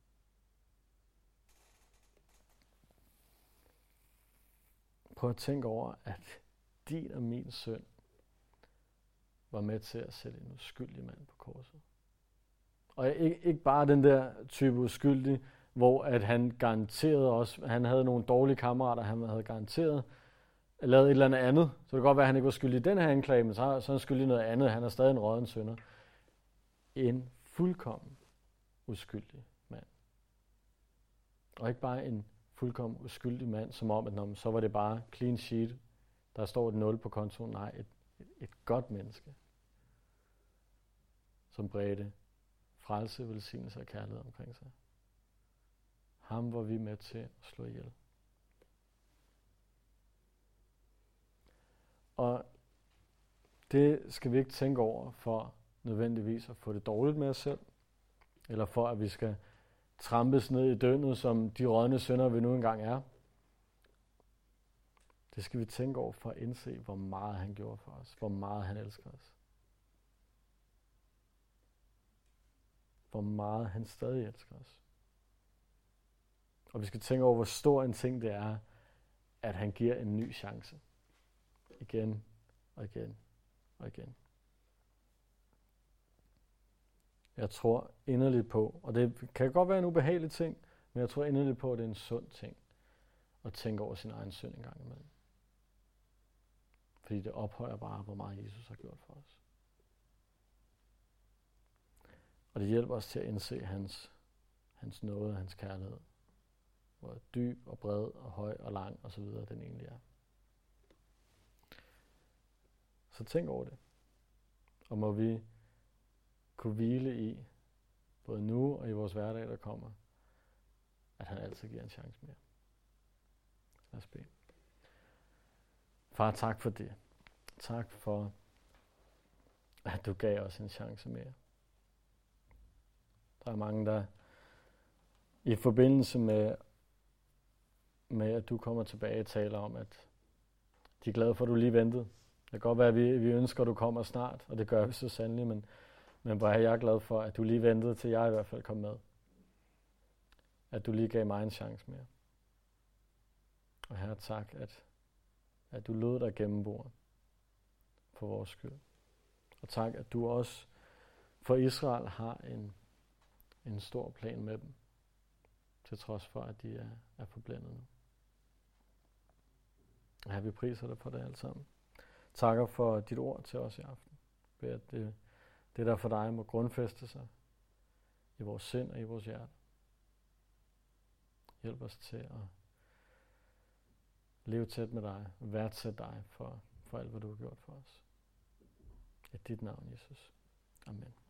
Prøv at tænke over, at din og min synd var med til at sætte en uskyldig mand på korset. Og ikke, ikke bare den der type uskyldig, hvor at han garanterede også, han havde nogle dårlige kammerater, han havde garanteret lavet et eller andet andet. Så det kan godt være, at han ikke var skyldig i den her anklage, men så, så er han skyldig i noget andet. Han er stadig en rådden synder. En fuldkommen uskyldig mand. Og ikke bare en fuldkommen uskyldig mand, som om, at når, så var det bare clean sheet. Der står et nul på kontoen. Nej, et, et, et godt menneske, som bredte frelse, velsignelse og kærlighed omkring sig. Ham var vi med til at slå ihjel. Og det skal vi ikke tænke over for nødvendigvis at få det dårligt med os selv, eller for at vi skal trampes ned i døgnet, som de rådne synder vi nu engang er. Det skal vi tænke over for at indse, hvor meget han gjorde for os, hvor meget han elsker os. Hvor meget han stadig elsker os. Og vi skal tænke over, hvor stor en ting det er, at han giver en ny chance. Igen og igen og igen. Jeg tror inderligt på, og det kan godt være en ubehagelig ting, men jeg tror inderligt på, at det er en sund ting at tænke over sin egen synd en gang imellem. Fordi det ophøjer bare, hvor meget Jesus har gjort for os. Og det hjælper os til at indse hans, hans nåde og hans kærlighed. Hvor dyb og bred og høj og lang og så videre den egentlig er. Så tænk over det. Og må vi kunne hvile i, både nu og i vores hverdag, der kommer, at han altid giver en chance mere. Lad os bede. Far, tak for det. Tak for, at du gav os en chance mere. Der er mange, der i forbindelse med, med at du kommer tilbage, taler om, at de er glade for, at du lige ventede. Det kan godt være, at vi, vi ønsker, at du kommer snart, og det gør vi så sandelig, men, men hvor er jeg glad for, at du lige ventede, til jeg i hvert fald kom med. At du lige gav mig en chance mere. Og Herre, tak, at, at du lod dig gennembore for vores skyld. Og tak, at du også for Israel har en, en stor plan med dem, til trods for, at de er, er forblændet nu. Og Herre, vi priser dig for det alt sammen. Takker for dit ord til os i aften. Ved at det, det der for dig må grundfæste sig i vores sind og i vores hjerte. Hjælp os til at leve tæt med dig, værdsætte dig for, for alt, hvad du har gjort for os. I dit navn, Jesus. Amen.